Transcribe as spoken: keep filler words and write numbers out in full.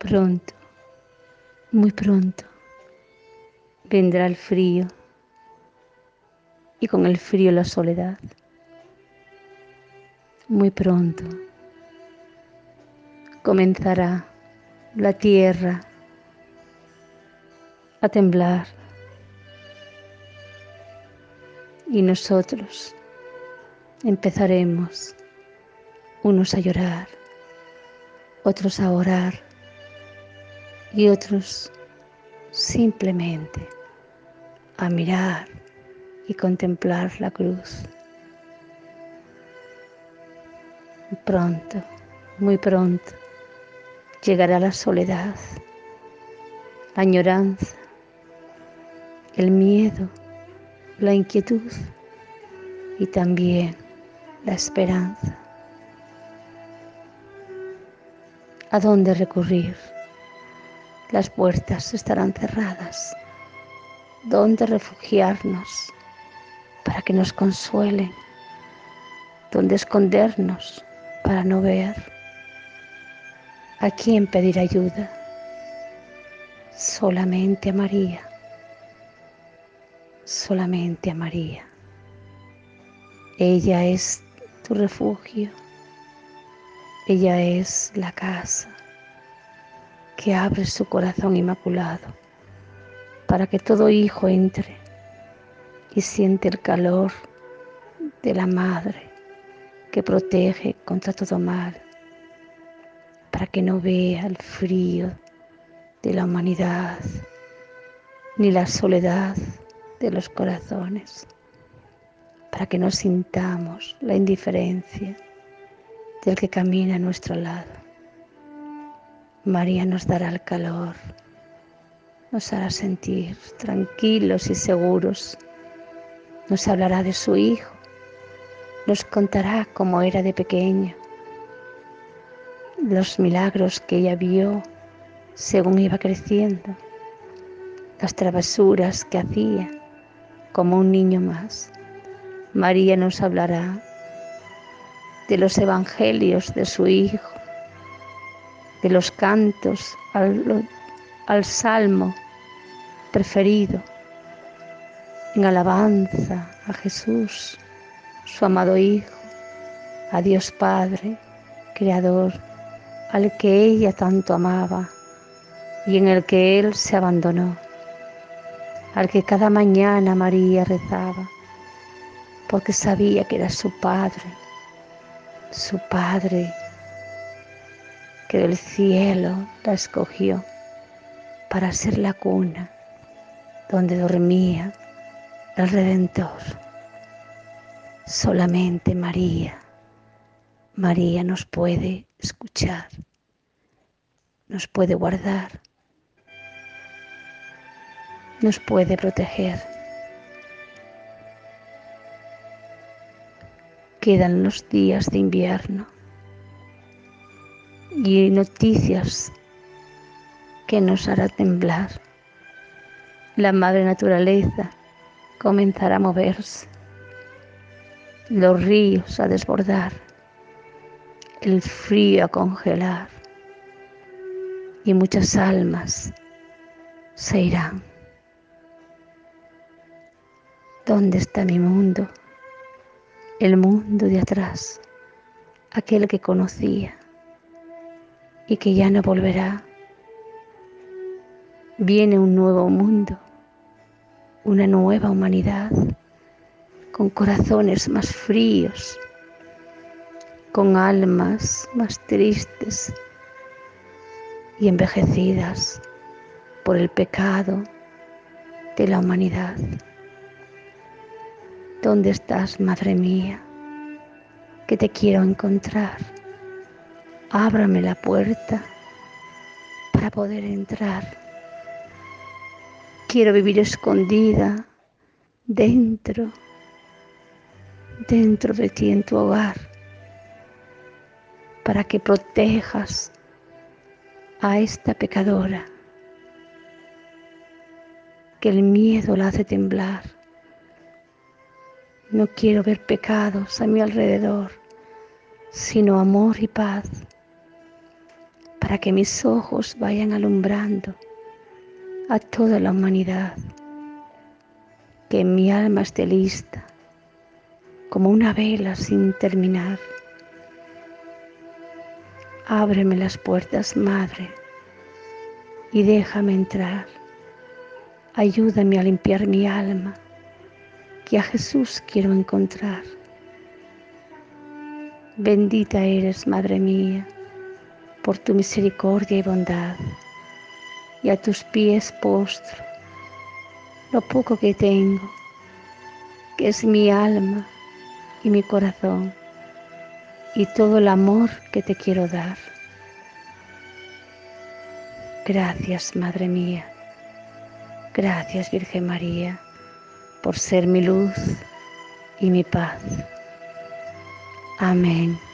Pronto, muy pronto, vendrá el frío y con el frío la soledad. Muy pronto comenzará la tierra a temblar y nosotros empezaremos unos a llorar, otros a orar y otros simplemente a mirar y contemplar la cruz. Pronto, muy pronto, llegará la soledad, la añoranza, el miedo, la inquietud y también la esperanza. ¿A dónde recurrir? Las puertas estarán cerradas. ¿Dónde refugiarnos para que nos consuelen? ¿Dónde escondernos para no ver? ¿A quién pedir ayuda? Solamente a María, solamente a María. Ella es tu refugio, ella es la casa que abre su corazón inmaculado para que todo hijo entre y siente el calor de la madre que protege contra todo mal, para que no vea el frío de la humanidad ni la soledad de los corazones, para que no sintamos la indiferencia del que camina a nuestro lado. María nos dará el calor, nos hará sentir tranquilos y seguros, nos hablará de su Hijo, nos contará cómo era de pequeño, los milagros que ella vio según iba creciendo, las travesuras que hacía como un niño más. María nos hablará de los evangelios de su Hijo, de los cantos al, al salmo preferido, en alabanza a Jesús, su amado Hijo, a Dios Padre, Creador, al que ella tanto amaba y en el que Él se abandonó, al que cada mañana María rezaba, porque sabía que era su Padre, su Padre que del cielo la escogió para ser la cuna donde dormía el Redentor. Solamente María, María nos puede escuchar, nos puede guardar, nos puede proteger. Quedan los días de invierno y noticias que nos hará temblar. La madre naturaleza comenzará a moverse, los ríos a desbordar, el frío a congelar y muchas almas se irán. ¿Dónde está mi mundo? El mundo de atrás, aquel que conocía y que ya no volverá. Viene un nuevo mundo, una nueva humanidad, con corazones más fríos, con almas más tristes y envejecidas por el pecado de la humanidad. ¿Dónde estás, Madre mía? Que te quiero encontrar. Ábrame la puerta para poder entrar. Quiero vivir escondida dentro, dentro de ti en tu hogar, para que protejas a esta pecadora, que el miedo la hace temblar. No quiero ver pecados a mi alrededor, sino amor y paz, para que mis ojos vayan alumbrando a toda la humanidad, que mi alma esté lista como una vela sin terminar. Ábreme las puertas, Madre, y déjame entrar. Ayúdame a limpiar mi alma, que a Jesús quiero encontrar. Bendita eres, Madre mía, por tu misericordia y bondad, y a tus pies postro lo poco que tengo, que es mi alma y mi corazón, y todo el amor que te quiero dar. Gracias, Madre mía. Gracias, Virgen María, por ser mi luz y mi paz. Amén.